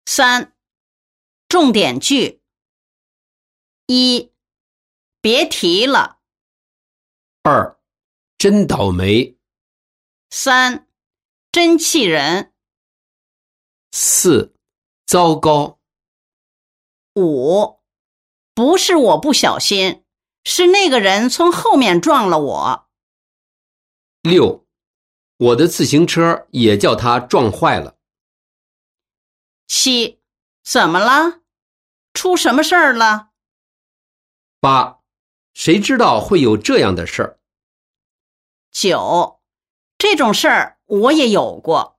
3. 重点句：1. 别提了。 2. 真倒霉。 3. 真气人。 4. 糟糕。 5. 不是我不小心，是那个人从后面撞了我。 6. 我的自行车也叫他撞坏了。 7. 怎么了？出什么事儿了 8. 谁知道会有这样的事儿？ 9. 这种事儿我也有过。